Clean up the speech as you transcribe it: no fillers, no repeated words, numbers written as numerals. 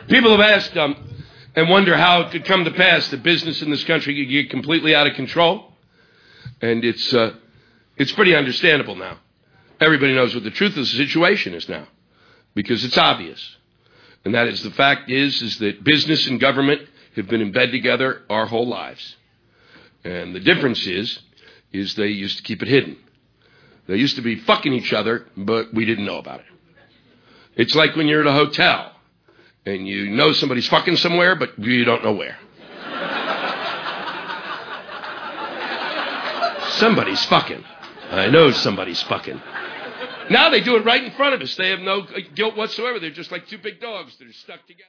People have asked and wonder how it could come to pass that business in this country could get completely out of control. And it's pretty understandable now. Everybody knows what the truth of the situation is now, because it's obvious. And that is, the fact is that business and government have been in bed together our whole lives. And the difference is they used to keep it hidden. They used to be fucking each other, but we didn't know about it. It's like when you're at a hotel and you know somebody's fucking somewhere, but you don't know where. Somebody's fucking. I know somebody's fucking. Now they do it right in front of us. They have no guilt whatsoever. They're just like two big dogs that are stuck together.